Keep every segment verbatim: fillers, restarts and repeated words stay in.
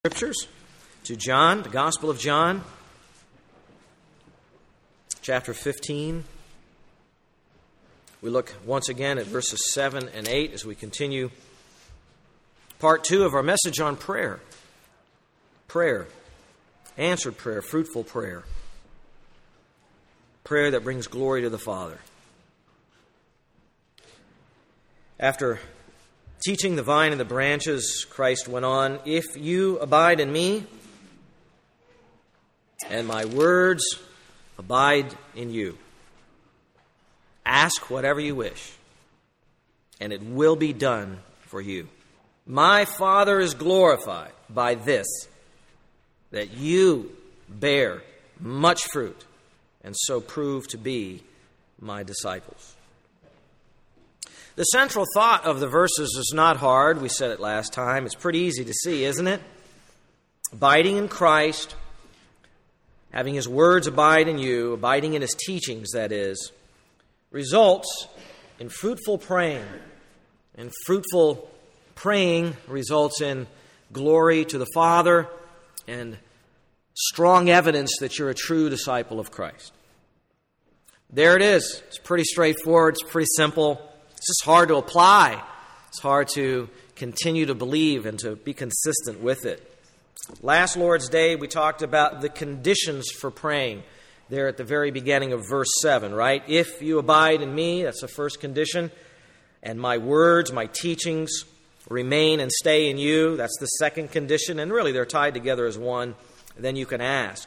Scriptures to John, the Gospel of John, chapter fifteen. We look once again at verses seven and eight as we continue part two of our message on prayer. Prayer, answered prayer, fruitful prayer. Prayer that brings glory to the Father. After teaching the vine and the branches, Christ went on, "If you abide in me, and my words abide in you, ask whatever you wish, and it will be done for you. My Father is glorified by this, that you bear much fruit, and so prove to be my disciples." The central thought of the verses is not hard. We said it last time. It's pretty easy to see, isn't it? Abiding in Christ, having His words abide in you, abiding in His teachings, that is, results in fruitful praying. And fruitful praying results in glory to the Father and strong evidence that you're a true disciple of Christ. There it is. It's pretty straightforward. It's pretty simple. It's just hard to apply. It's hard to continue to believe and to be consistent with it. Last Lord's Day, we talked about the conditions for praying there at the very beginning of verse seven, right? If you abide in me, that's the first condition, and my words, my teachings remain and stay in you, that's the second condition, and really they're tied together as one, then you can ask.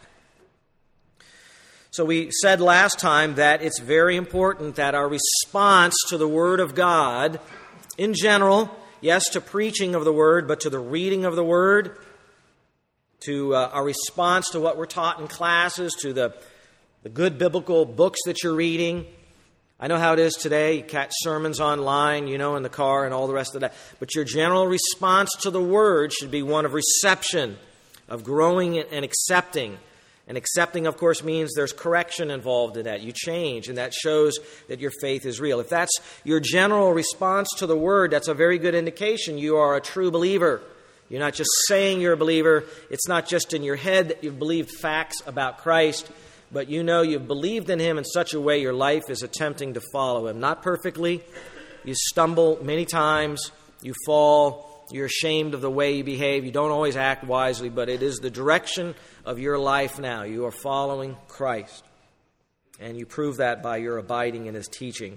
So we said last time that it's very important that our response to the Word of God, in general, yes, to preaching of the Word, but to the reading of the Word, to uh, our response to what we're taught in classes, to the, the good biblical books that you're reading. I know how it is today. You catch sermons online, you know, in the car and all the rest of that. But your general response to the Word should be one of reception, of growing and accepting. And accepting, of course, means there's correction involved in that. You change, and that shows that your faith is real. If that's your general response to the Word, that's a very good indication you are a true believer. You're not just saying you're a believer. It's not just in your head that you've believed facts about Christ, but you know you've believed in Him in such a way your life is attempting to follow Him. Not perfectly. You stumble many times. You fall. You're ashamed of the way you behave. You don't always act wisely, but it is the direction of your life now. You are following Christ. And you prove that by your abiding in His teaching.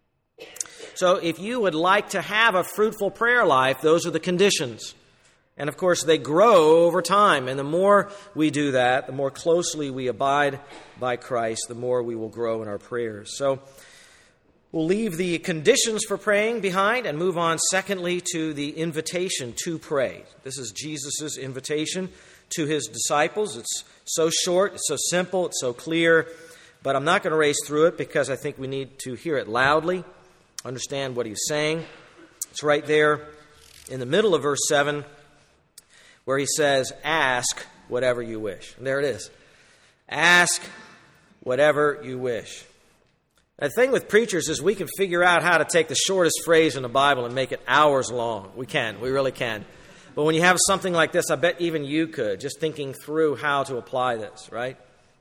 So if you would like to have a fruitful prayer life, those are the conditions. And of course, they grow over time. And the more we do that, the more closely we abide by Christ, the more we will grow in our prayers. So we'll leave the conditions for praying behind and move on, secondly, to the invitation to pray. This is Jesus' invitation to His disciples. It's so short, it's so simple, it's so clear, but I'm not going to race through it because I think we need to hear it loudly, understand what He's saying. It's right there in the middle of verse seven where He says, "Ask whatever you wish." And there it is. Ask whatever you wish. The thing with preachers is we can figure out how to take the shortest phrase in the Bible and make it hours long. We can. We really can. But when you have something like this, I bet even you could, just thinking through how to apply this, right?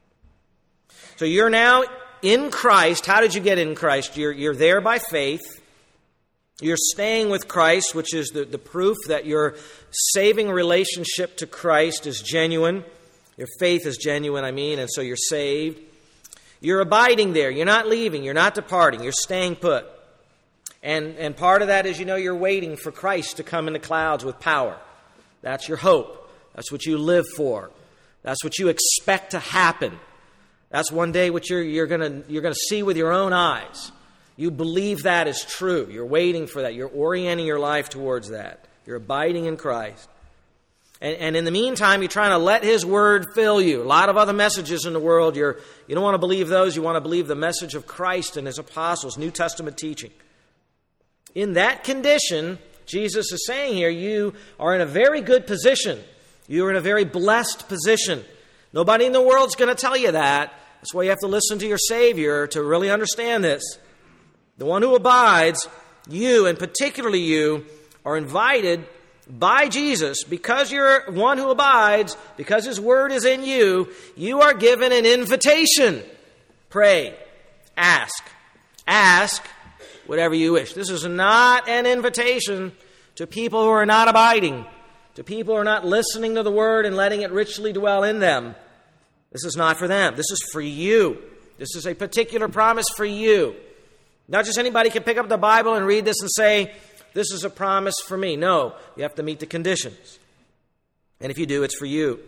So you're now in Christ. How did you get in Christ? You're, you're there by faith. You're staying with Christ, which is the, the proof that your saving relationship to Christ is genuine. Your faith is genuine, I mean, and so you're saved. You're abiding there. You're not leaving. You're not departing. You're staying put. And, and part of that is, you know, you're waiting for Christ to come in the clouds with power. That's your hope. That's what you live for. That's what you expect to happen. That's one day what you're, you're going you're gonna see with your own eyes. You believe that is true. You're waiting for that. You're orienting your life towards that. You're abiding in Christ. And, and in the meantime, you're trying to let His Word fill you. A lot of other messages in the world, you're, you don't want to believe those. You want to believe the message of Christ and His apostles, New Testament teaching. In that condition, Jesus is saying here, you are in a very good position. You are in a very blessed position. Nobody in the world is going to tell you that. That's why you have to listen to your Savior to really understand this. The one who abides, you, and particularly you, are invited by Jesus, because you're one who abides, because His Word is in you, you are given an invitation. Pray. Ask. Ask whatever you wish. This is not an invitation to people who are not abiding, to people who are not listening to the Word and letting it richly dwell in them. This is not for them. This is for you. This is a particular promise for you. Not just anybody can pick up the Bible and read this and say, this is a promise for me. No, you have to meet the conditions. And if you do, it's for you.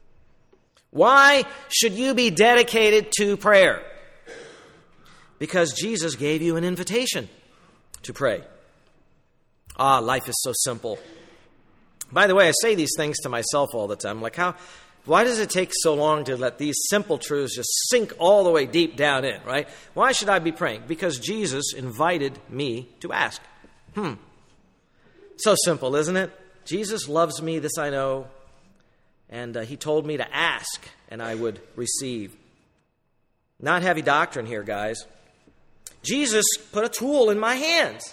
Why should you be dedicated to prayer? Because Jesus gave you an invitation to pray. Ah, life is so simple. By the way, I say these things to myself all the time. Like, how, why does it take so long to let these simple truths just sink all the way deep down in, right? Why should I be praying? Because Jesus invited me to ask. Hmm. So simple, isn't it? Jesus loves me, this I know. And uh, He told me to ask, and I would receive. Not heavy doctrine here, guys. Jesus put a tool in my hands.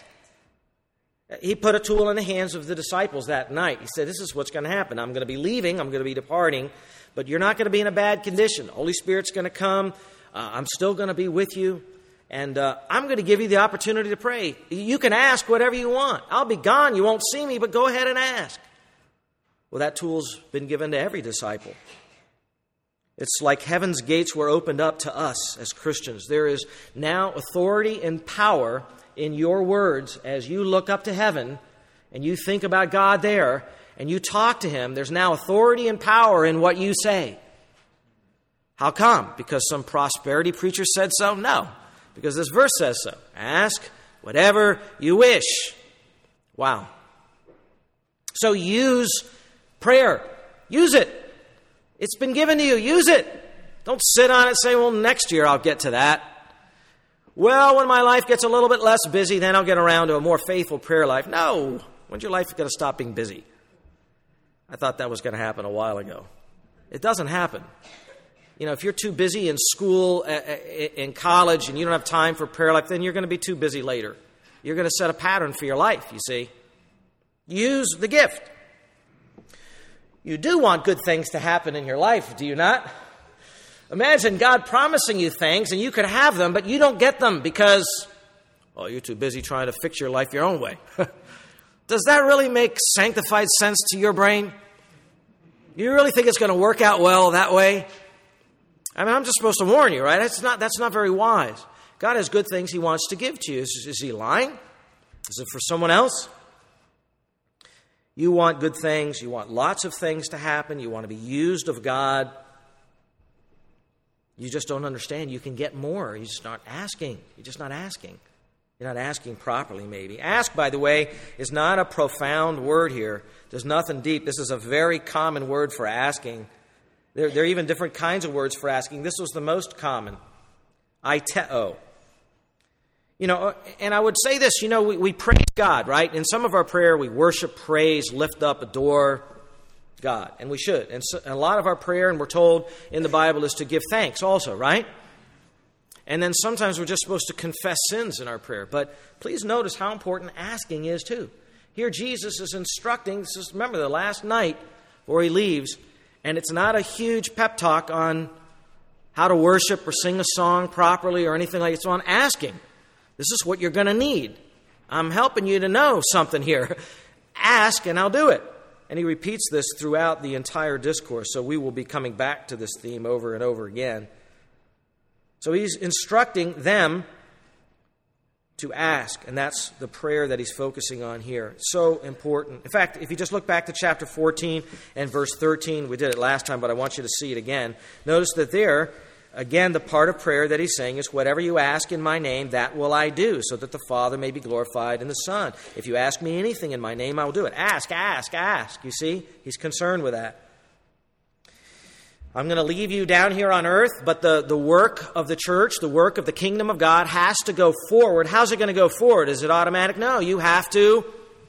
He put a tool in the hands of the disciples that night. He said, this is what's going to happen. I'm going to be leaving. I'm going to be departing. But you're not going to be in a bad condition. The Holy Spirit's going to come. Uh, I'm still going to be with you. And uh, I'm going to give you the opportunity to pray. You can ask whatever you want. I'll be gone. You won't see me, but go ahead and ask. Well, that tool's been given to every disciple. It's like heaven's gates were opened up to us as Christians. There is now authority and power in your words as you look up to heaven and you think about God there and you talk to Him. There's now authority and power in what you say. How come? Because some prosperity preacher said so? No. Because this verse says so. Ask whatever you wish. Wow. So use prayer. Use it. It's been given to you. Use it. Don't sit on it and say, well, next year I'll get to that. Well, when my life gets a little bit less busy, then I'll get around to a more faithful prayer life. No. When's your life going to stop being busy? I thought that was going to happen a while ago. It doesn't happen. You know, if you're too busy in school, in college, and you don't have time for prayer life, then you're going to be too busy later. You're going to set a pattern for your life, you see. Use the gift. You do want good things to happen in your life, do you not? Imagine God promising you things and you could have them, but you don't get them because, well, you're too busy trying to fix your life your own way. Does that really make sanctified sense to your brain? You really think it's going to work out well that way? I mean, I'm just supposed to warn you, right? That's not, that's not very wise. God has good things He wants to give to you. Is, is He lying? Is it for someone else? You want good things. You want lots of things to happen. You want to be used of God. You just don't understand. You can get more. You're just not asking. You're just not asking. You're not asking properly, maybe. Ask, by the way, is not a profound word here. There's nothing deep. This is a very common word for asking. There, there are even different kinds of words for asking. This was the most common. Aiteo. You know, and I would say this, you know, we, we praise God, right? In some of our prayer, we worship, praise, lift up, adore God. And we should. And, so, and a lot of our prayer, and we're told in the Bible, is to give thanks also, right? And then sometimes we're just supposed to confess sins in our prayer. But please notice how important asking is too. Here Jesus is instructing, this is, remember, the last night before He leaves, and it's not a huge pep talk on how to worship or sing a song properly or anything like that. It's on asking. This is what you're going to need. I'm helping you to know something here. Ask and I'll do it. And He repeats this throughout the entire discourse, so we will be coming back to this theme over and over again. So He's instructing them to ask, and that's the prayer that He's focusing on here. So important. In fact, if you just look back to chapter fourteen and verse thirteen, we did it last time, but I want you to see it again. Notice that there, again, the part of prayer that He's saying is, whatever you ask in my name, that will I do, so that the Father may be glorified in the Son. If you ask me anything in my name, I will do it. Ask, ask, ask. You see? He's concerned with that. I'm going to leave you down here on earth, but the, the work of the church, the work of the kingdom of God has to go forward. How's it going to go forward? Is it automatic? No, you have to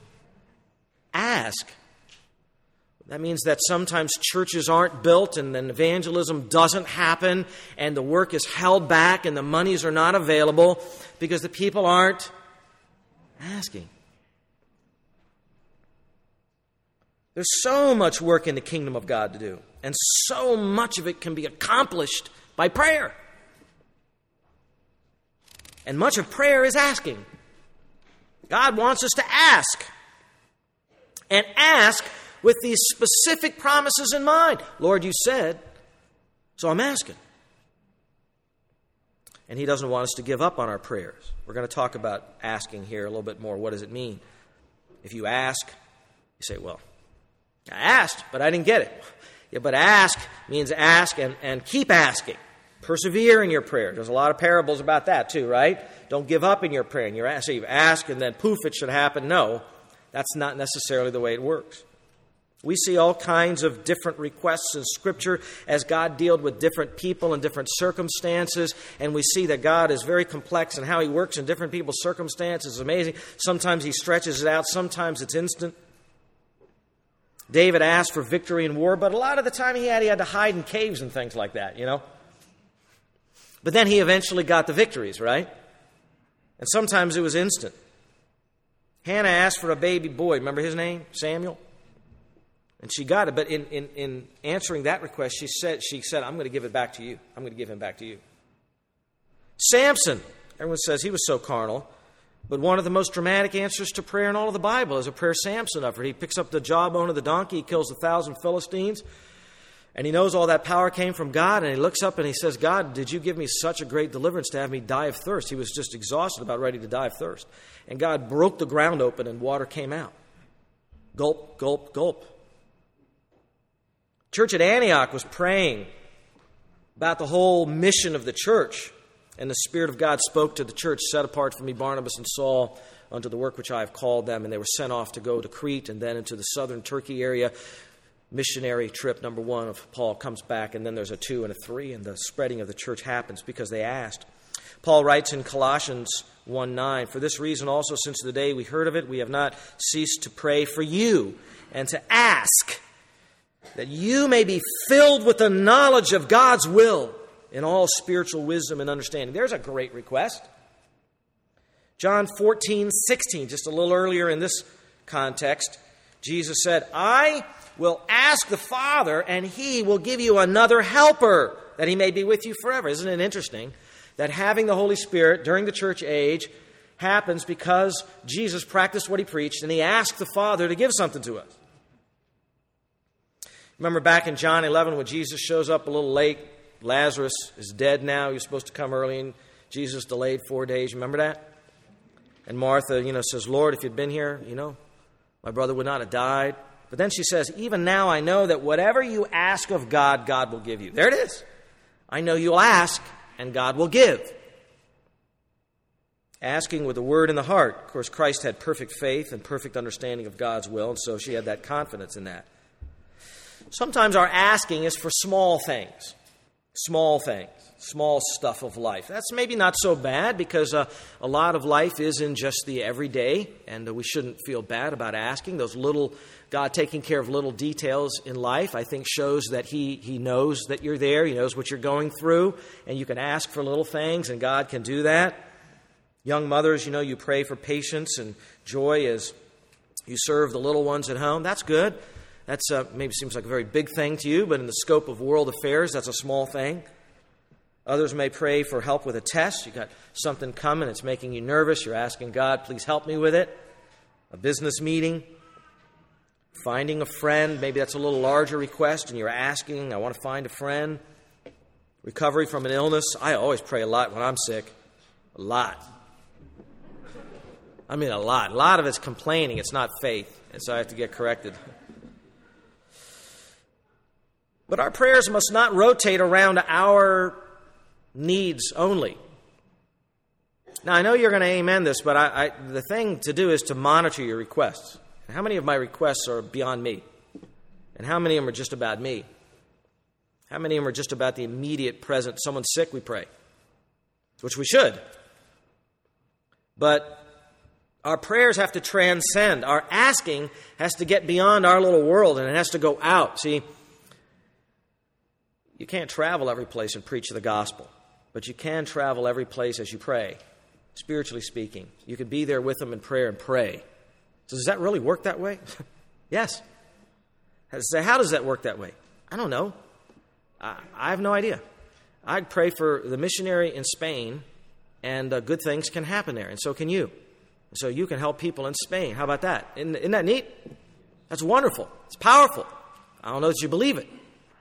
ask. That means that sometimes churches aren't built and then evangelism doesn't happen and the work is held back and the monies are not available because the people aren't asking. There's so much work in the kingdom of God to do, and so much of it can be accomplished by prayer. And much of prayer is asking. God wants us to ask. And ask with these specific promises in mind. Lord, you said, so I'm asking. And he doesn't want us to give up on our prayers. We're going to talk about asking here a little bit more. What does it mean? If you ask, you say, well, I asked, but I didn't get it. Yeah, but ask means ask and, and keep asking. Persevere in your prayer. There's a lot of parables about that too, right? Don't give up in your prayer. And you're ask, so you ask and then poof, it should happen. No, that's not necessarily the way it works. We see all kinds of different requests in Scripture as God dealt with different people in different circumstances. And we see that God is very complex and how he works in different people's circumstances is amazing. Sometimes he stretches it out. Sometimes it's instant. David asked for victory in war, but a lot of the time he had, he had to hide in caves and things like that, you know. But then he eventually got the victories, right? And sometimes it was instant. Hannah asked for a baby boy. Remember his name? Samuel? And she got it. But in, in, in answering that request, she said, she said, I'm going to give it back to you. I'm going to give him back to you. Samson. Everyone says he was so carnal. But one of the most dramatic answers to prayer in all of the Bible is a prayer Samson offered. He picks up the jawbone of the donkey. He kills a thousand Philistines. And he knows all that power came from God. And he looks up and he says, God, did you give me such a great deliverance to have me die of thirst? He was just exhausted, about ready to die of thirst. And God broke the ground open and water came out. Gulp, gulp, gulp. Church at Antioch was praying about the whole mission of the church. And the Spirit of God spoke to the church, set apart for me Barnabas and Saul unto the work which I have called them. And they were sent off to go to Crete and then into the southern Turkey area. Missionary trip number one of Paul comes back, and then there's a two and a three, and the spreading of the church happens because they asked. Paul writes in Colossians one nine, for this reason also since the day we heard of it, we have not ceased to pray for you and to ask that you may be filled with the knowledge of God's will in all spiritual wisdom and understanding. There's a great request. John fourteen sixteen, just a little earlier in this context, Jesus said, I will ask the Father, and he will give you another helper, that he may be with you forever. Isn't it interesting that having the Holy Spirit during the church age happens because Jesus practiced what he preached, and he asked the Father to give something to us? Remember back in John eleven when Jesus shows up a little late. Lazarus is dead now. He was supposed to come early, and Jesus delayed four days. Remember that? And Martha, you know, says, Lord, if you'd been here, you know, my brother would not have died. But then she says, even now I know that whatever you ask of God, God will give you. There it is. I know you'll ask, and God will give. Asking with the word in the heart. Of course, Christ had perfect faith and perfect understanding of God's will, and so she had that confidence in that. Sometimes our asking is for small things. Small things. Small stuff of life. That's maybe not so bad because uh, a lot of life is in just the everyday, and uh, we shouldn't feel bad about asking. Those little, God taking care of little details in life, I think shows that he, he knows that you're there. He knows what you're going through, and you can ask for little things, and God can do that. Young mothers, you know, you pray for patience and joy as you serve the little ones at home. That's good. That's uh, maybe seems like a very big thing to you, but in the scope of world affairs, that's a small thing. Others may pray for help with a test. You got something coming, it's making you nervous. You're asking God, please help me with it. A business meeting. Finding a friend. Maybe that's a little larger request, and you're asking, I want to find a friend. Recovery from an illness. I always pray a lot when I'm sick. A lot. I mean a lot. A lot of it's complaining. It's not faith. And so I have to get corrected. But our prayers must not rotate around our needs only. Now, I know you're going to amen this, but I, I, the thing to do is to monitor your requests. How many of my requests are beyond me? And how many of them are just about me? How many of them are just about the immediate present? Someone's sick, we pray, which we should. But our prayers have to transcend. Our asking has to get beyond our little world, and it has to go out. See, you can't travel every place and preach the gospel, but you can travel every place as you pray, spiritually speaking. You can be there with them in prayer and pray. So does that really work that way? Yes. Say, how does that work that way? I don't know. I, I have no idea. I'd pray for the missionary in Spain, and uh, good things can happen there, and so can you. So you can help people in Spain. How about that? Isn't, isn't that neat? That's wonderful. It's powerful. I don't know that you believe it.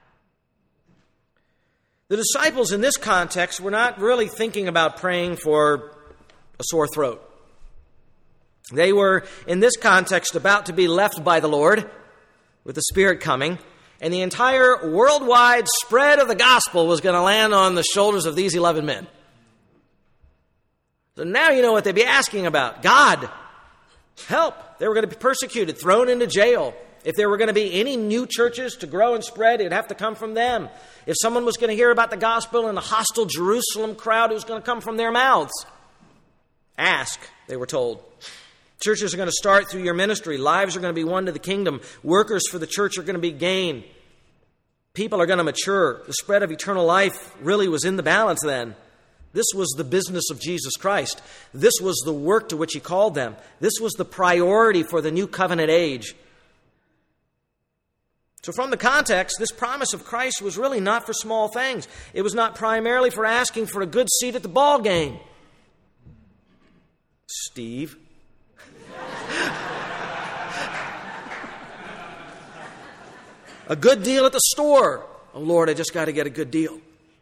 The disciples in this context were not really thinking about praying for a sore throat. They were, in this context, about to be left by the Lord with the Spirit coming, and the entire worldwide spread of the gospel was going to land on the shoulders of these eleven men. So now you know what they'd be asking about. God, help. They were going to be persecuted, thrown into jail. If there were going to be any new churches to grow and spread, it'd have to come from them. If someone was going to hear about the gospel in a hostile Jerusalem crowd, it was going to come from their mouths. Ask, they were told. Churches are going to start through your ministry. Lives are going to be won to the kingdom. Workers for the church are going to be gained. People are going to mature. The spread of eternal life really was in the balance then. This was the business of Jesus Christ. This was the work to which He called them. This was the priority for the new covenant age. So from the context, this promise of Christ was really not for small things. It was not primarily for asking for a good seat at the ball game. Steve. A good deal at the store. Oh, Lord, I just got to get a good deal.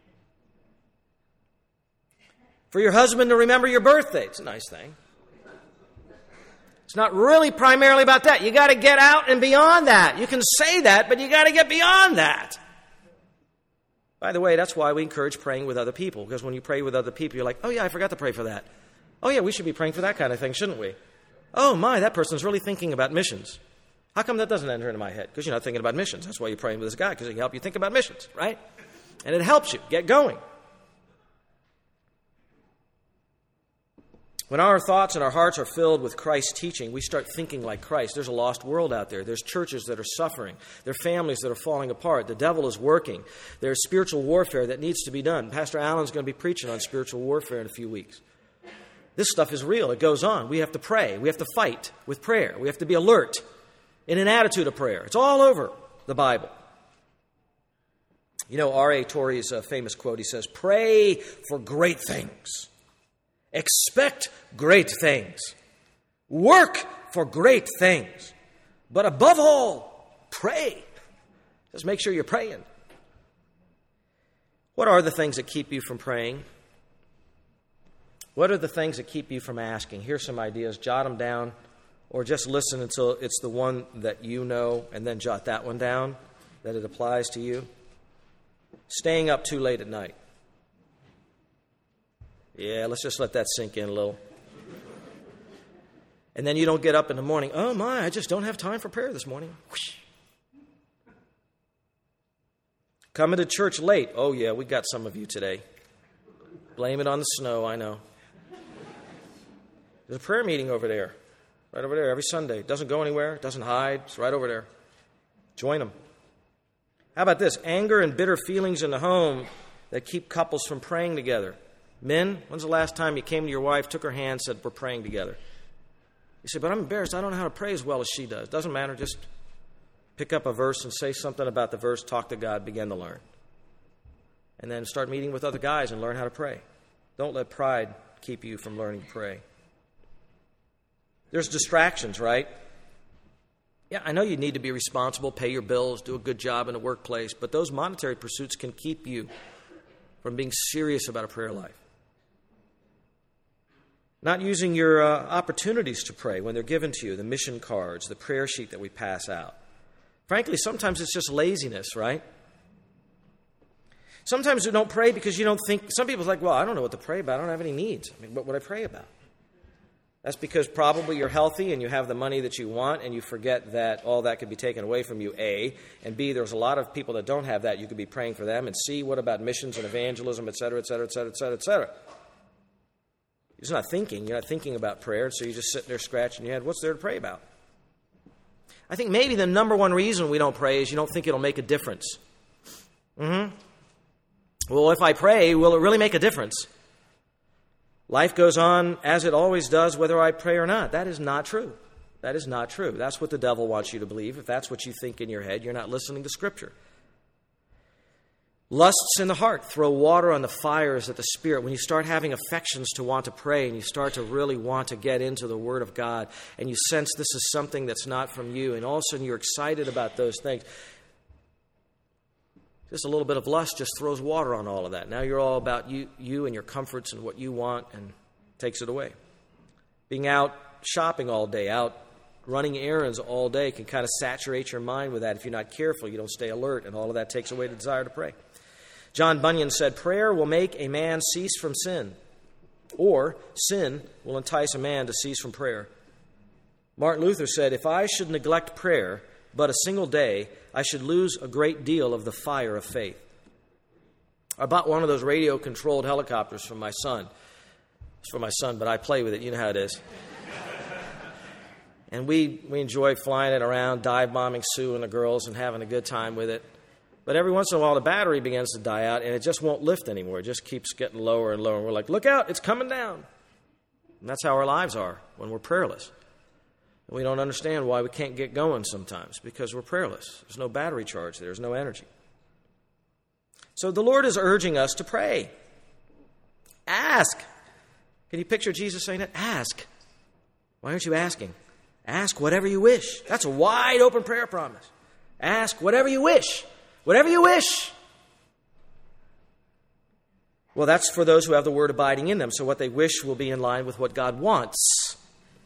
For your husband to remember your birthday. It's a nice thing. It's not really primarily about that. You got to get out and beyond that. You can say that, but you got to get beyond that. By the way, that's why we encourage praying with other people. Because when you pray with other people, you're like, oh yeah, I forgot to pray for that. Oh yeah, we should be praying for that kind of thing, shouldn't we? Oh my, that person's really thinking about missions. How come that doesn't enter into my head? Because you're not thinking about missions. That's why you're praying with this guy, because he can help you think about missions, right? And it helps you get going. When our thoughts and our hearts are filled with Christ's teaching, we start thinking like Christ. There's a lost world out there. There's churches that are suffering. There are families that are falling apart. The devil is working. There's spiritual warfare that needs to be done. Pastor Allen's going to be preaching on spiritual warfare in a few weeks. This stuff is real. It goes on. We have to pray. We have to fight with prayer. We have to be alert in an attitude of prayer. It's all over the Bible. You know, R A Torrey's uh, famous quote, he says, pray for great things. Expect great things. Work for great things. But above all, pray. Just make sure you're praying. What are the things that keep you from praying? What are the things that keep you from asking? Here's some ideas. Jot them down. Or just listen until it's the one that you know, and then jot that one down, that it applies to you. Staying up too late at night. Yeah, let's just let that sink in a little. And then you don't get up in the morning. Oh my, I just don't have time for prayer this morning. Whoosh. Coming to church late. Oh yeah, we got some of you today. Blame it on the snow, I know. There's a prayer meeting over there. Right over there every Sunday. Doesn't go anywhere. Doesn't hide. It's right over there. Join them. How about this? Anger and bitter feelings in the home that keep couples from praying together. Men, when's the last time you came to your wife, took her hand, and said, we're praying together? You say, but I'm embarrassed. I don't know how to pray as well as she does. Doesn't matter. Just pick up a verse and say something about the verse, talk to God, begin to learn. And then start meeting with other guys and learn how to pray. Don't let pride keep you from learning to pray. There's distractions, right? Yeah, I know you need to be responsible, pay your bills, do a good job in the workplace, but those monetary pursuits can keep you from being serious about a prayer life. Not using your uh, opportunities to pray when they're given to you, the mission cards, the prayer sheet that we pass out. Frankly, sometimes it's just laziness, right? Sometimes we don't pray because you don't think, some people are like, well, I don't know what to pray about. I don't have any needs. I mean, what would I pray about? That's because probably you're healthy and you have the money that you want and you forget that all that could be taken away from you, A. And B, there's a lot of people that don't have that. You could be praying for them. And C, what about missions and evangelism, et cetera, et cetera, et cetera, et cetera, et cetera. You're just not thinking. You're not thinking about prayer, so you're just sitting there scratching your head. What's there to pray about? I think maybe the number one reason we don't pray is you don't think it'll make a difference. Mm-hmm. Well, if I pray, will it really make a difference? Life goes on as it always does, whether I pray or not. That is not true. That is not true. That's what the devil wants you to believe. If that's what you think in your head, you're not listening to Scripture. Lusts in the heart throw water on the fires of the Spirit. When you start having affections to want to pray and you start to really want to get into the Word of God and you sense this is something that's not from you and all of a sudden you're excited about those things, just a little bit of lust just throws water on all of that. Now you're all about you, you and your comforts and what you want and takes it away. Being out shopping all day, out running errands all day can kind of saturate your mind with that. If you're not careful, you don't stay alert, and all of that takes away the desire to pray. John Bunyan said, prayer will make a man cease from sin, or sin will entice a man to cease from prayer. Martin Luther said, if I should neglect prayer but a single day, I should lose a great deal of the fire of faith. I bought one of those radio-controlled helicopters for my son. It's for my son, but I play with it. You know how it is. And we, we enjoy flying it around, dive-bombing Sue and the girls and having a good time with it. But every once in a while, the battery begins to die out, and it just won't lift anymore. It just keeps getting lower and lower. And we're like, look out, it's coming down. And that's how our lives are when we're prayerless. And we don't understand why we can't get going sometimes, because we're prayerless. There's no battery charge. There's no energy. So the Lord is urging us to pray. Ask. Can you picture Jesus saying that? Ask. Why aren't you asking? Ask whatever you wish. That's a wide open prayer promise. Ask whatever you wish. Whatever you wish. Well, that's for those who have the Word abiding in them. So what they wish will be in line with what God wants.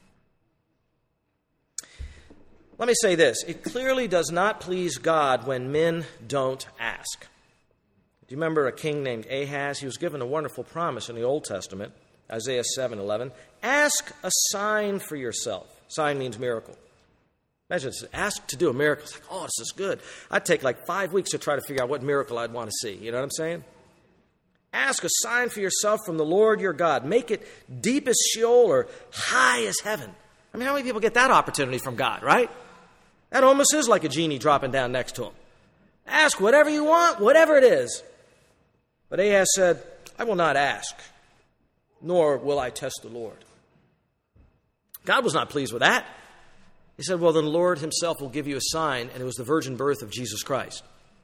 Let me say this. It clearly does not please God when men don't ask. Do you remember a king named Ahaz? He was given a wonderful promise in the Old Testament, Isaiah seven eleven. Ask a sign for yourself. Sign means miracle. Imagine this. Ask to do a miracle. It's like, oh, this is good. I'd take like five weeks to try to figure out what miracle I'd want to see. You know what I'm saying? Ask a sign for yourself from the Lord your God. Make it deep as Sheol or high as heaven. I mean, how many people get that opportunity from God, right? That almost is like a genie dropping down next to him. Ask whatever you want, whatever it is. But Ahaz said, I will not ask, nor will I test the Lord. God was not pleased with that. He said, well, then the Lord himself will give you a sign, and it was the virgin birth of Jesus Christ.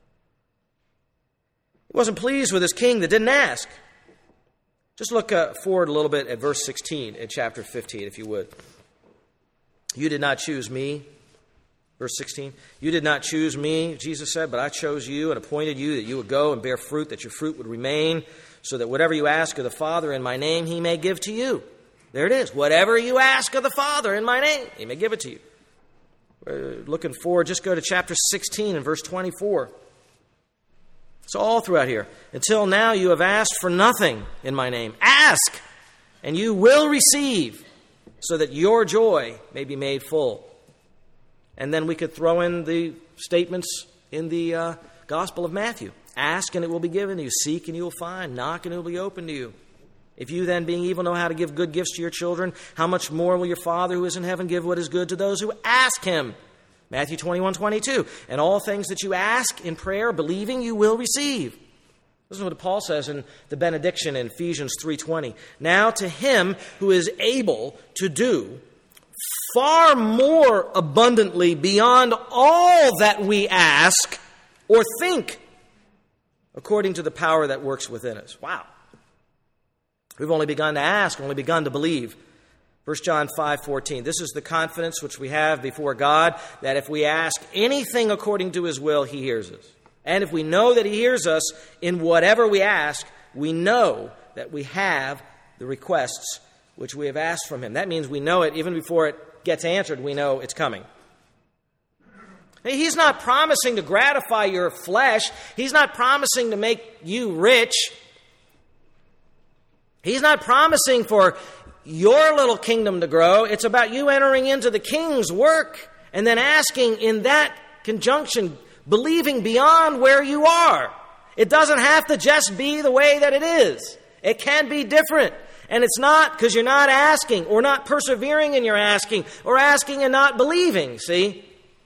He wasn't pleased with his king that didn't ask. Just look uh, forward a little bit at verse sixteen in chapter fifteen, if you would. You did not choose me. Verse sixteen. You did not choose me, Jesus said, but I chose you and appointed you that you would go and bear fruit, that your fruit would remain, so that whatever you ask of the Father in my name, he may give to you. There it is. Whatever you ask of the Father in my name, he may give it to you. We're looking forward, just go to chapter sixteen and verse twenty-four. It's all throughout here. Until now you have asked for nothing in my name. Ask, and you will receive, so that your joy may be made full. And then we could throw in the statements in the uh, Gospel of Matthew. Ask, and it will be given to you. Seek, and you will find. Knock, and it will be opened to you. If you then, being evil, know how to give good gifts to your children, how much more will your Father who is in heaven give what is good to those who ask him? Matthew twenty-one twenty-two. And all things that you ask in prayer, believing, you will receive. Listen to what Paul says in the benediction in Ephesians three twenty. Now to him who is able to do far more abundantly beyond all that we ask or think, according to the power that works within us. Wow. We've only begun to ask, only begun to believe. First John five fourteen. This is the confidence which we have before God, that if we ask anything according to his will, he hears us. And if we know that he hears us in whatever we ask, we know that we have the requests which we have asked from him. That means we know it even before it gets answered. We know it's coming. He's not promising to gratify your flesh. He's not promising to make you rich. He's not promising for your little kingdom to grow. It's about you entering into the king's work and then asking in that conjunction, believing beyond where you are. It doesn't have to just be the way that it is. It can be different. And it's not because you're not asking or not persevering in your asking or asking and not believing, see?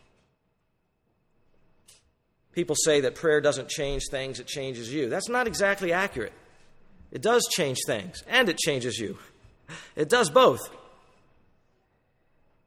People say that prayer doesn't change things, it changes you. That's not exactly accurate. It does change things, and it changes you. It does both.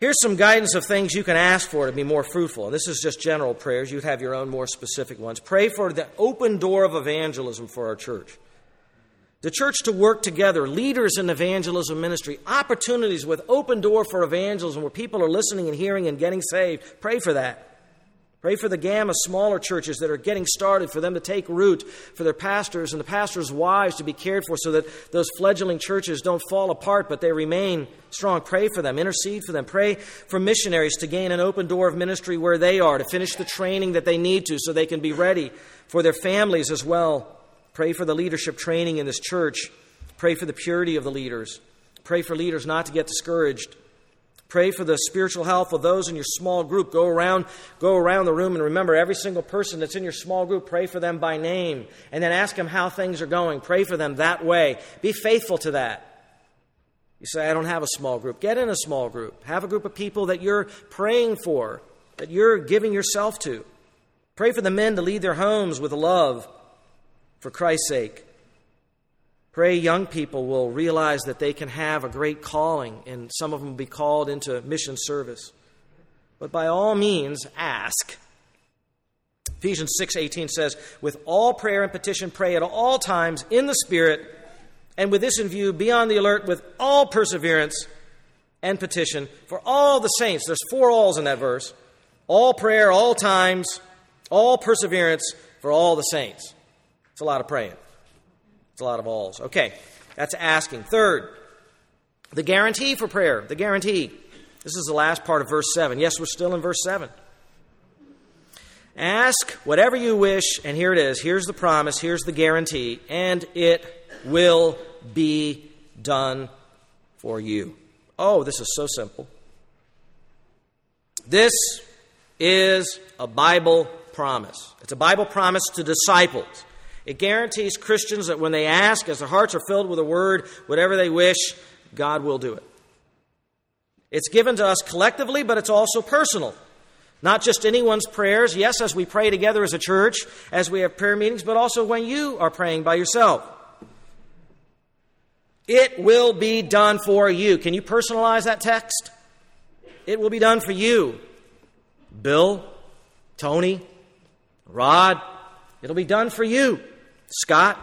Here's some guidance of things you can ask for to be more fruitful. And this is just general prayers. You'd have your own more specific ones. Pray for the open door of evangelism for our church. The church to work together, leaders in evangelism ministry, opportunities with open door for evangelism where people are listening and hearing and getting saved. Pray for that. Pray for the gamma smaller churches that are getting started, for them to take root, for their pastors and the pastors' wives to be cared for so that those fledgling churches don't fall apart, but they remain strong. Pray for them. Intercede for them. Pray for missionaries to gain an open door of ministry where they are, to finish the training that they need to so they can be ready for their families as well. Pray for the leadership training in this church. Pray for the purity of the leaders. Pray for leaders not to get discouraged. Pray for the spiritual health of those in your small group. Go around, go around the room and remember every single person that's in your small group. Pray for them by name. And then ask them how things are going. Pray for them that way. Be faithful to that. You say, I don't have a small group. Get in a small group. Have a group of people that you're praying for, that you're giving yourself to. Pray for the men to lead their homes with love for Christ's sake. Pray young people will realize that they can have a great calling, and some of them will be called into mission service. But by all means, ask. Ephesians six eighteen says, with all prayer and petition, pray at all times in the Spirit, and with this in view, be on the alert with all perseverance and petition for all the saints. There's four alls in that verse. All prayer, all times, all perseverance for all the saints. It's a lot of praying. It's a lot of alls. Okay, that's asking. Third, the guarantee for prayer. The guarantee. This is the last part of verse seven. Yes, we're still in verse seven. Ask whatever you wish, and here it is. Here's the promise. Here's the guarantee. And it will be done for you. Oh, this is so simple. This is a Bible promise. It's a Bible promise to disciples. It guarantees Christians that when they ask, as their hearts are filled with the Word, whatever they wish, God will do it. It's given to us collectively, but it's also personal. Not just anyone's prayers. Yes, as we pray together as a church, as we have prayer meetings, but also when you are praying by yourself. It will be done for you. Can you personalize that text? It will be done for you. Bill, Tony, Rod, it'll be done for you. Scott,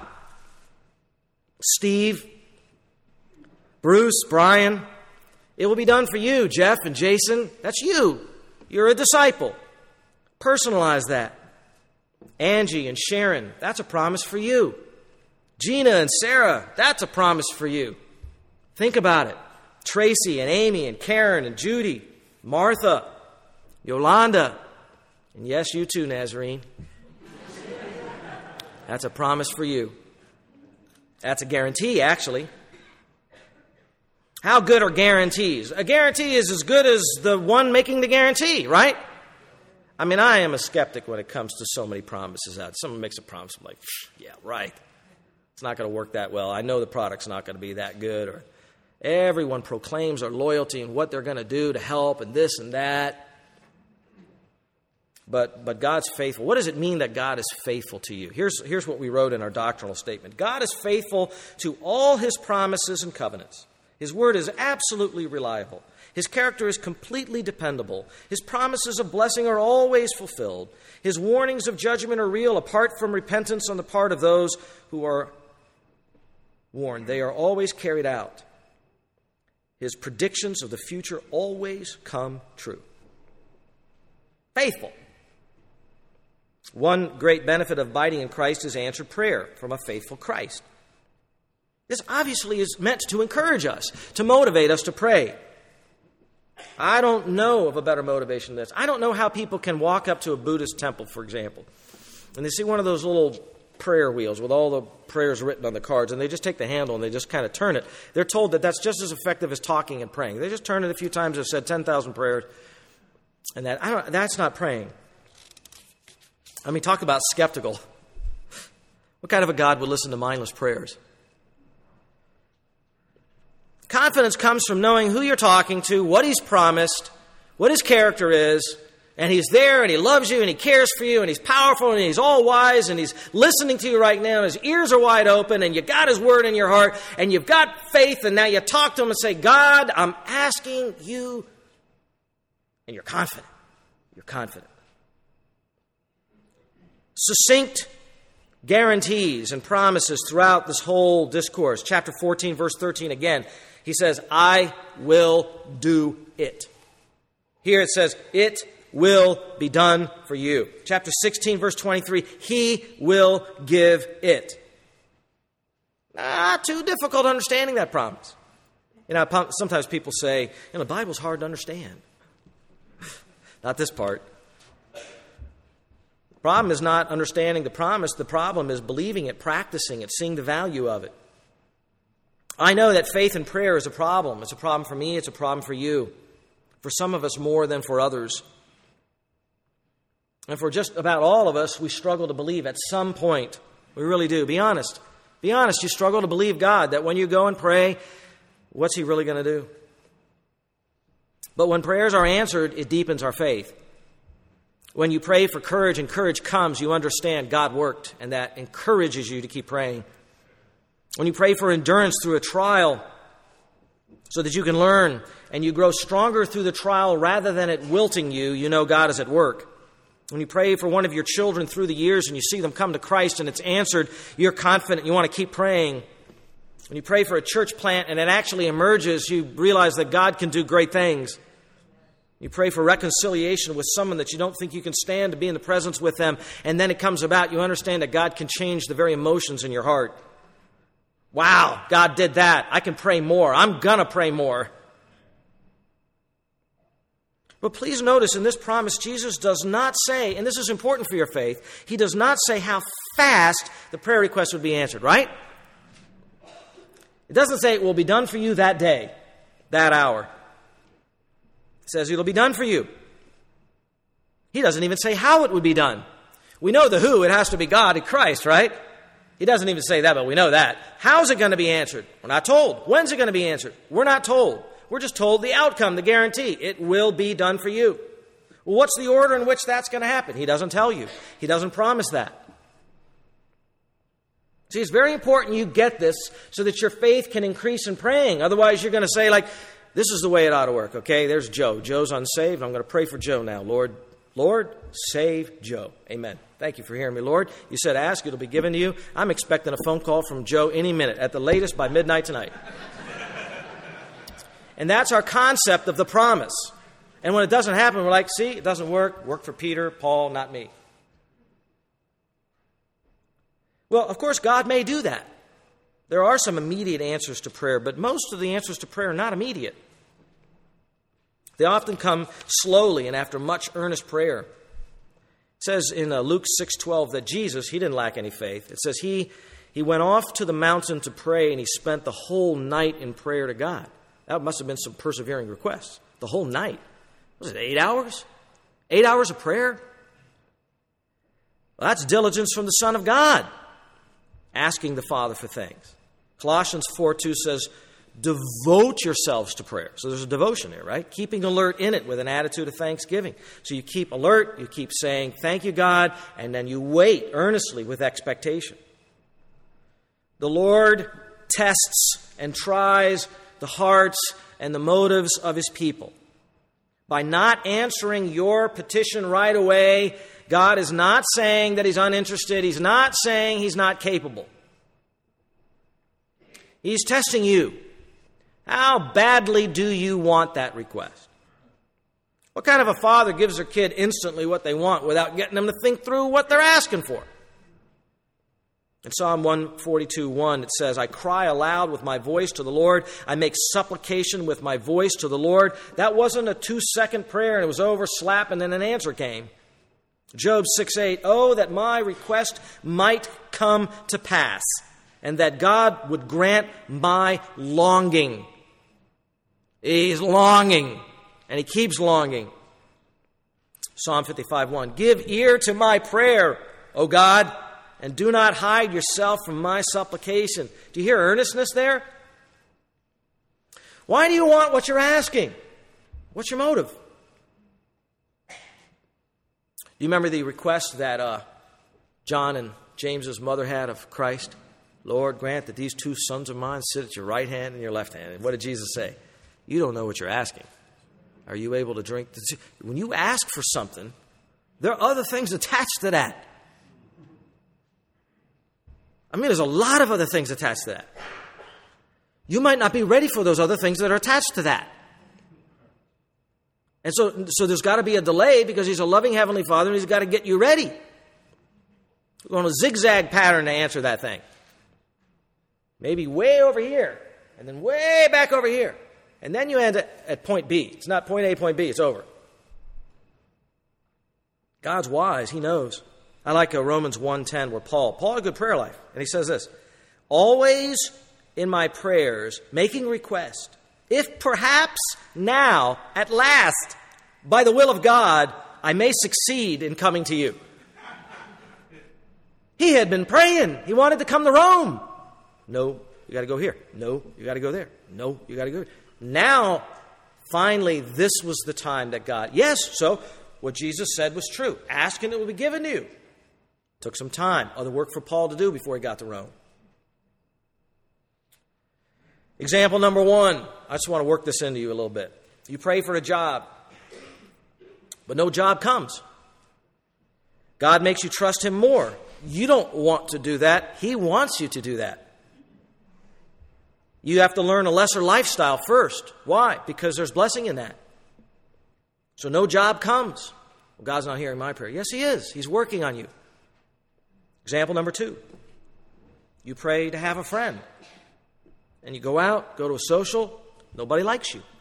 Steve, Bruce, Brian. It will be done for you. Jeff and Jason, that's you. You're a disciple. Personalize that. Angie and Sharon, that's a promise for you. Gina and Sarah, that's a promise for you. Think about it. Tracy and Amy and Karen and Judy, Martha, Yolanda, and yes, you too, Nazarene. That's a promise for you. That's a guarantee, actually. How good are guarantees? A guarantee is as good as the one making the guarantee, right? I mean, I am a skeptic when it comes to so many promises out. Someone makes a promise, I'm like, yeah, right. It's not going to work that well. I know the product's not going to be that good. Or everyone proclaims their loyalty and what they're going to do to help and this and that. But but God's faithful. What does it mean that God is faithful to you? Here's, here's what we wrote in our doctrinal statement. God is faithful to all His promises and covenants. His word is absolutely reliable. His character is completely dependable. His promises of blessing are always fulfilled. His warnings of judgment are real apart from repentance on the part of those who are warned. They are always carried out. His predictions of the future always come true. Faithful. One great benefit of abiding in Christ is answered prayer from a faithful Christ. This obviously is meant to encourage us, to motivate us to pray. I don't know of a better motivation than this. I don't know how people can walk up to a Buddhist temple, for example, and they see one of those little prayer wheels with all the prayers written on the cards, and they just take the handle and they just kind of turn it. They're told that that's just as effective as talking and praying. They just turn it a few times. They've said ten thousand prayers, and that I don't, that's not praying. I mean, talk about skeptical. What kind of a God would listen to mindless prayers? Confidence comes from knowing who you're talking to, what He's promised, what His character is, and He's there, and He loves you, and He cares for you, and He's powerful, and He's all wise, and He's listening to you right now, and His ears are wide open, and you got His word in your heart, and you've got faith, and now you talk to Him and say, God, I'm asking you And you're confident. You're confident. Succinct guarantees and promises throughout this whole discourse. Chapter fourteen, verse thirteen, again, he says, I will do it. Here it says, it will be done for you. Chapter sixteen, verse twenty-three, he will give it. Not too difficult understanding that promise. You know, sometimes people say, you know, the Bible's hard to understand. Not this part. The problem is not understanding the promise. The problem is believing it, practicing it, seeing the value of it. I know that faith and prayer is a problem. It's a problem for me. It's a problem for you. For some of us more than for others. And for just about all of us, we struggle to believe at some point. We really do. Be honest. Be honest. You struggle to believe God, that when you go and pray, what's He really going to do? But when prayers are answered, it deepens our faith. When you pray for courage and courage comes, you understand God worked, and that encourages you to keep praying. When you pray for endurance through a trial so that you can learn and you grow stronger through the trial rather than it wilting you, you know God is at work. When you pray for one of your children through the years and you see them come to Christ and it's answered, you're confident, you want to keep praying. When you pray for a church plant and it actually emerges, you realize that God can do great things. You pray for reconciliation with someone that you don't think you can stand to be in the presence with them, and then it comes about, you understand that God can change the very emotions in your heart. Wow, God did that. I can pray more. I'm going to pray more. But please notice in this promise, Jesus does not say, and this is important for your faith, He does not say how fast the prayer request would be answered, right? It doesn't say it will be done for you that day, that hour. It says it'll be done for you. He doesn't even say how it would be done. We know the who. It has to be God and Christ, right? He doesn't even say that, but we know that. How's it going to be answered? We're not told. When's it going to be answered? We're not told. We're just told the outcome, the guarantee. It will be done for you. Well, what's the order in which that's going to happen? He doesn't tell you. He doesn't promise that. See, it's very important you get this so that your faith can increase in praying. Otherwise, you're going to say, like, this is the way it ought to work, okay? There's Joe. Joe's unsaved. I'm going to pray for Joe now. Lord, Lord, save Joe. Amen. Thank you for hearing me, Lord. You said ask, it'll be given to you. I'm expecting a phone call from Joe any minute, at the latest by midnight tonight. And that's our concept of the promise. And when it doesn't happen, we're like, see, it doesn't work. Work for Peter, Paul, not me. Well, of course, God may do that. There are some immediate answers to prayer, but most of the answers to prayer are not immediate. They often come slowly and after much earnest prayer. It says in uh, Luke six twelve that Jesus, He didn't lack any faith. It says he, he went off to the mountain to pray, and He spent the whole night in prayer to God. That must have been some persevering requests. The whole night. Was it eight hours? Eight hours of prayer? Well, that's diligence from the Son of God, asking the Father for things. Colossians four two says, devote yourselves to prayer. So there's a devotion there, right? Keeping alert in it with an attitude of thanksgiving. So you keep alert, you keep saying, thank you, God, and then you wait earnestly with expectation. The Lord tests and tries the hearts and the motives of His people. By not answering your petition right away, God is not saying that He's uninterested. He's not saying He's not capable. He's testing you. How badly do you want that request? What kind of a father gives their kid instantly what they want without getting them to think through what they're asking for? In Psalm one forty-two one, it says, I cry aloud with my voice to the Lord. I make supplication with my voice to the Lord. That wasn't a two-second prayer and it was over, slap, and then an answer came. Job six eight, oh, that my request might come to pass, and that God would grant my longing. He's longing, and He keeps longing. Psalm fifty-five one, give ear to my prayer, O God, and do not hide yourself from my supplication. Do you hear earnestness there? Why do you want what you're asking? What's your motive? Do you remember the request that uh, John and James's mother had of Christ? Lord, grant that these two sons of mine sit at your right hand and your left hand. And what did Jesus say? You don't know what you're asking. Are you able to drink? When you ask for something, there are other things attached to that. I mean, there's a lot of other things attached to that. You might not be ready for those other things that are attached to that. And so, so there's got to be a delay because He's a loving Heavenly Father and He's got to get you ready. We're on a zigzag pattern to answer that thing. Maybe way over here, and then way back over here. And then you end at, at point B. It's not point A, point B, it's over. God's wise, He knows. I like uh, Romans one ten where Paul, Paul had a good prayer life, and he says this, always in my prayers, making request, if perhaps now, at last, by the will of God, I may succeed in coming to you. He had been praying. He wanted to come to Rome. No, you got to go here. No, you got to go there. No, you got to go here. Now, finally, this was the time that God, yes, so what Jesus said was true. Ask and it will be given to you. Took some time, other work for Paul to do before he got to Rome. Example number one. I just want to work this into you a little bit. You pray for a job, but no job comes. God makes you trust Him more. You don't want to do that. He wants you to do that. You have to learn a lesser lifestyle first. Why? Because there's blessing in that. So no job comes. Well, God's not hearing my prayer. Yes, He is. He's working on you. Example number two. You pray to have a friend. And you go out, go to a social, nobody likes you.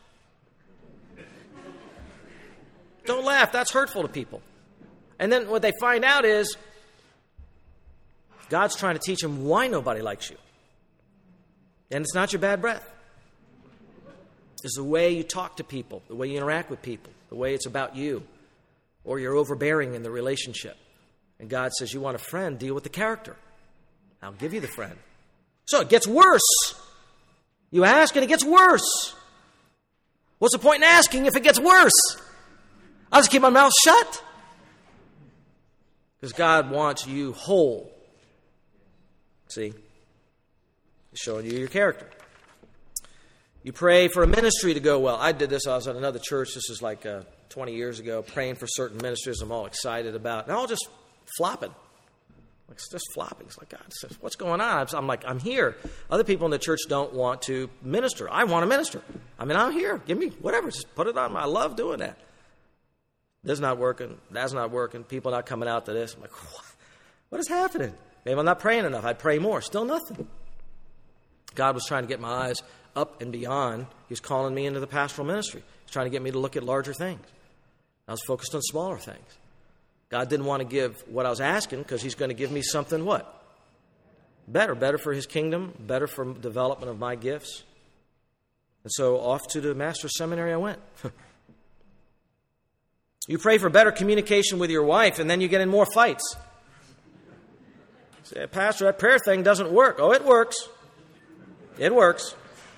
Don't laugh. That's hurtful to people. And then what they find out is God's trying to teach them why nobody likes you. And it's not your bad breath. It's the way you talk to people, the way you interact with people, the way it's about you, or you're overbearing in the relationship. And God says, you want a friend, deal with the character. I'll give you the friend. So it gets worse. You ask and it gets worse. What's the point in asking if it gets worse? I'll just keep my mouth shut. Because God wants you whole. See? He's showing you your character. You pray for a ministry to go well. I did this. I was at another church. This is like uh, twenty years ago. Praying for certain ministries I'm all excited about. And all just flopping. Like, it's just flopping. It's like, God, what's going on? I'm like, I'm here. Other people in the church don't want to minister. I want to minister. I mean, I'm here. Give me whatever. Just put it on. I love doing that. This is not working. That's not working. People not coming out to this. I'm like, what? What is happening? Maybe I'm not praying enough. I'd pray more. Still nothing. God was trying to get my eyes up and beyond. He was calling me into the pastoral ministry. He was trying to get me to look at larger things. I was focused on smaller things. God didn't want to give what I was asking because He's going to give me something what? Better. Better for His kingdom. Better for development of my gifts. And so off to the master's seminary I went. You pray for better communication with your wife and then you get in more fights. Say, Pastor, that prayer thing doesn't work. Oh, it works. It works.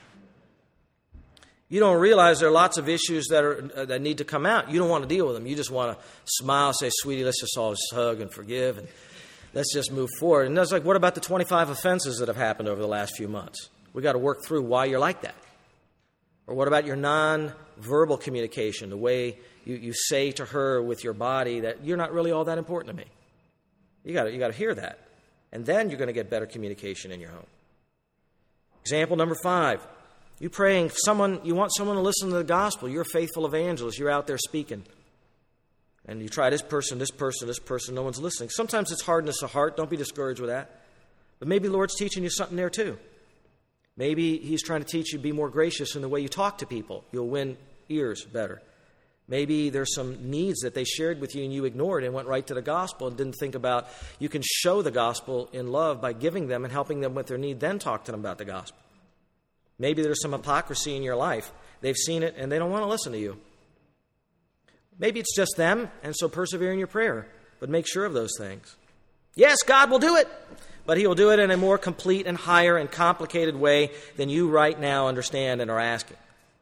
You don't realize there are lots of issues that are uh, that need to come out. You don't want to deal with them. You just want to smile, say, sweetie, let's just all just hug and forgive, and let's just move forward. And it's like, what about the twenty-five offenses that have happened over the last few months? We've got to work through why you're like that. Or what about your non-verbal communication, the way you, you say to her with your body that you're not really all that important to me? You got to, you got to hear that. And then you're going to get better communication in your home. Example number five. You praying someone, you want someone to listen to the gospel. You're a faithful evangelist. You're out there speaking. And you try this person, this person, this person. No one's listening. Sometimes it's hardness of heart. Don't be discouraged with that. But maybe the Lord's teaching you something there too. Maybe He's trying to teach you to be more gracious in the way you talk to people. You'll win ears better. Maybe there's some needs that they shared with you and you ignored and went right to the gospel and didn't think about. You can show the gospel in love by giving them and helping them with their need, then talk to them about the gospel. Maybe there's some hypocrisy in your life. They've seen it and they don't want to listen to you. Maybe it's just them, and so persevere in your prayer. But make sure of those things. Yes, God will do it, but He will do it in a more complete and higher and complicated way than you right now understand and are asking.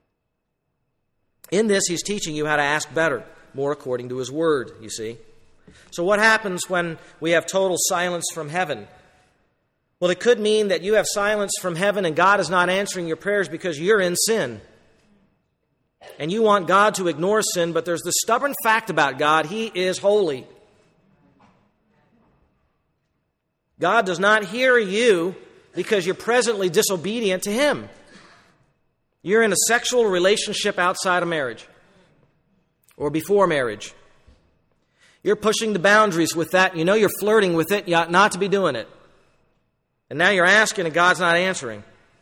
In this, He's teaching you how to ask better, more according to His Word, you see. So what happens when we have total silence from heaven? Well, it could mean that you have silence from heaven and God is not answering your prayers because you're in sin. And you want God to ignore sin, but there's the stubborn fact about God: He is holy. God does not hear you because you're presently disobedient to Him. You're in a sexual relationship outside of marriage or before marriage. You're pushing the boundaries with that. You know you're flirting with it. You ought not to be doing it. And now you're asking and God's not answering.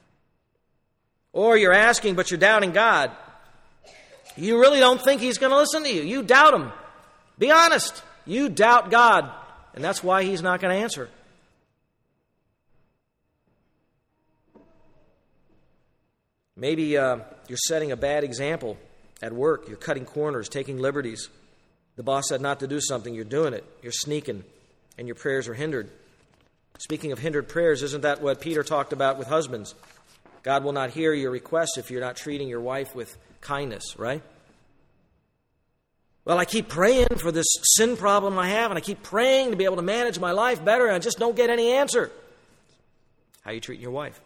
Or you're asking but you're doubting God. You really don't think He's going to listen to you. You doubt Him. Be honest. You doubt God. And that's why He's not going to answer. Maybe uh, you're setting a bad example at work. You're cutting corners, taking liberties. The boss said not to do something. You're doing it. You're sneaking, and your prayers are hindered. Speaking of hindered prayers, isn't that what Peter talked about with husbands? God will not hear your request if you're not treating your wife with kindness, right? Well, I keep praying for this sin problem I have, and I keep praying to be able to manage my life better, and I just don't get any answer. How are you treating your wife?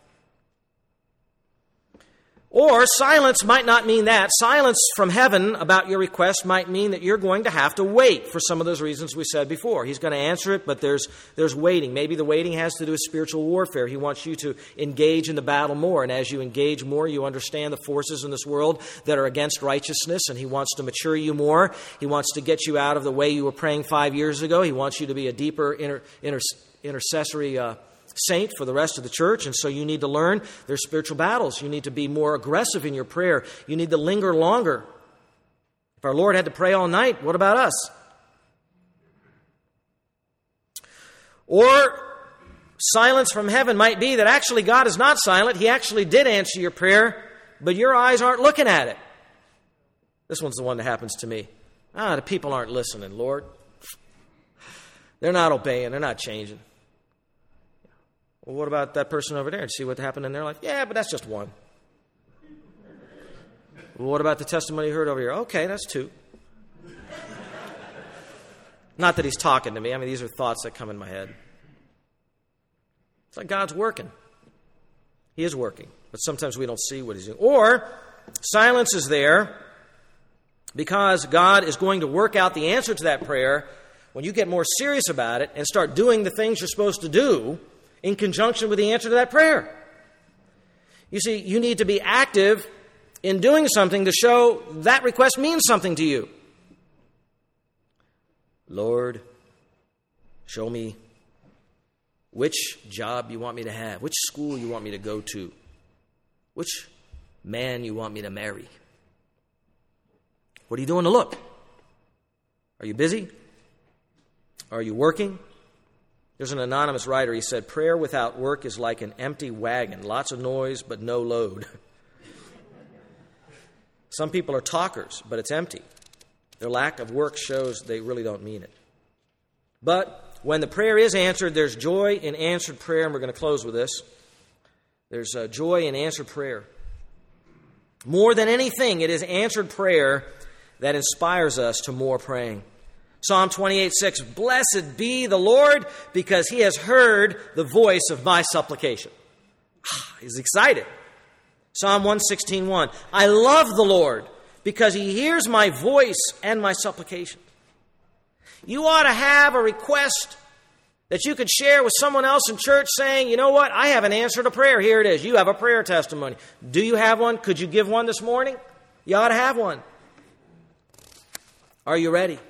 Or silence might not mean that. Silence from heaven about your request might mean that you're going to have to wait for some of those reasons we said before. He's going to answer it, but there's there's waiting. Maybe the waiting has to do with spiritual warfare. He wants you to engage in the battle more. And as you engage more, you understand the forces in this world that are against righteousness, and He wants to mature you more. He wants to get you out of the way you were praying five years ago. He wants you to be a deeper inter, inter, intercessory uh saint for the rest of the church, and so you need to learn there's spiritual battles. You need to be more aggressive in your prayer. You need to linger longer. If our Lord had to pray all night, what about us? Or silence from heaven might be that actually God is not silent. He actually did answer your prayer, but your eyes aren't looking at it. This one's the one that happens to me. Ah, the people aren't listening, Lord. They're not obeying. They're not changing. Well, what about that person over there? See what happened in their life? Yeah, but that's just one. Well, what about the testimony you heard over here? Okay, that's two. Not that he's talking to me. I mean, these are thoughts that come in my head. It's like God's working. He is working, but sometimes we don't see what He's doing. Or silence is there because God is going to work out the answer to that prayer when you get more serious about it and start doing the things you're supposed to do in conjunction with the answer to that prayer. You see, you need to be active in doing something to show that request means something to you. Lord, show me which job you want me to have, which school you want me to go to, which man you want me to marry. What are you doing to look? Are you busy? Are you working? There's an anonymous writer. He said, prayer without work is like an empty wagon. Lots of noise, but no load. Some people are talkers, but it's empty. Their lack of work shows they really don't mean it. But when the prayer is answered, there's joy in answered prayer, and we're going to close with this. There's uh, joy in answered prayer. More than anything, it is answered prayer that inspires us to more praying. Psalm twenty-eight six, blessed be the Lord, because He has heard the voice of my supplication. He's excited. Psalm one sixteen one, I love the Lord, because He hears my voice and my supplication. You ought to have a request that you could share with someone else in church saying, you know what, I have an answer to prayer. Here it is. You have a prayer testimony. Do you have one? Could you give one this morning? You ought to have one. Are you ready?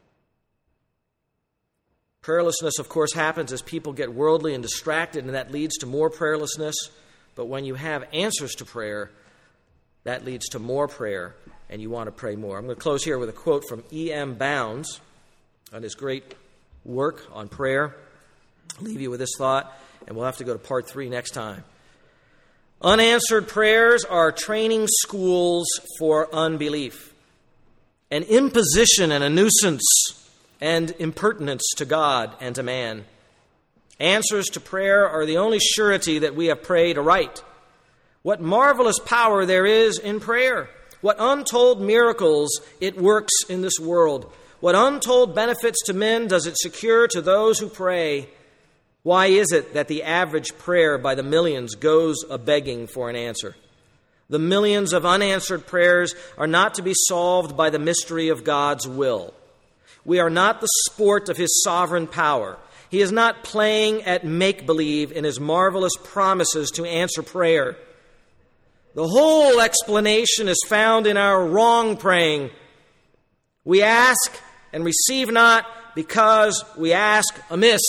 Prayerlessness, of course, happens as people get worldly and distracted, and that leads to more prayerlessness. But when you have answers to prayer, that leads to more prayer, and you want to pray more. I'm going to close here with a quote from E M Bounds on his great work on prayer. I'll leave you with this thought, and we'll have to go to part three next time. Unanswered prayers are training schools for unbelief, an imposition and a nuisance and impertinence to God and to man. Answers to prayer are the only surety that we have prayed aright. What marvelous power there is in prayer. What untold miracles it works in this world. What untold benefits to men does it secure to those who pray. Why is it that the average prayer by the millions goes a-begging for an answer? The millions of unanswered prayers are not to be solved by the mystery of God's will. We are not the sport of His sovereign power. He is not playing at make-believe in His marvelous promises to answer prayer. The whole explanation is found in our wrong praying. We ask and receive not because we ask amiss.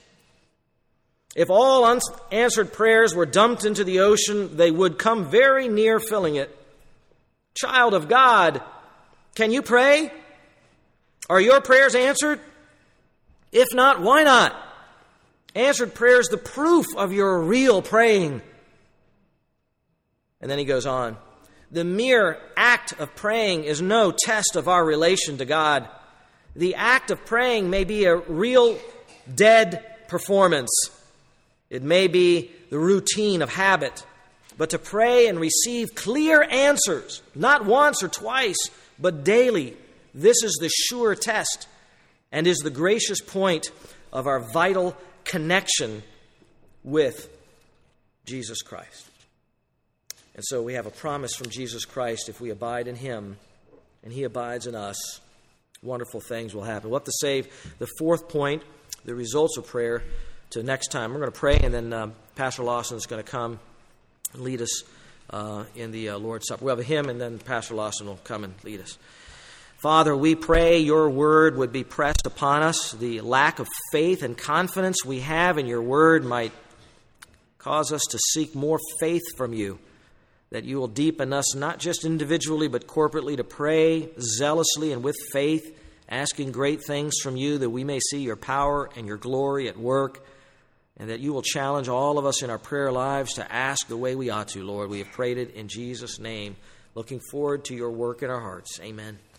If all unanswered prayers were dumped into the ocean, they would come very near filling it. Child of God, can you pray? Are your prayers answered? If not, why not? Answered prayer is the proof of your real praying. And then he goes on. The mere act of praying is no test of our relation to God. The act of praying may be a real dead performance. It may be the routine of habit. But to pray and receive clear answers, not once or twice, but daily, this is the sure test and is the gracious point of our vital connection with Jesus Christ. And so we have a promise from Jesus Christ. If we abide in Him and He abides in us, wonderful things will happen. We'll have to save the fourth point, the results of prayer, to next time. We're going to pray, and then um, Pastor Lawson is going to come and lead us uh, in the uh, Lord's Supper. We'll have a hymn, and then Pastor Lawson will come and lead us. Father, we pray your word would be pressed upon us. The lack of faith and confidence we have in your word might cause us to seek more faith from you, that you will deepen us not just individually but corporately to pray zealously and with faith, asking great things from you that we may see your power and your glory at work, and that you will challenge all of us in our prayer lives to ask the way we ought to, Lord. We have prayed it in Jesus' name, looking forward to your work in our hearts. Amen.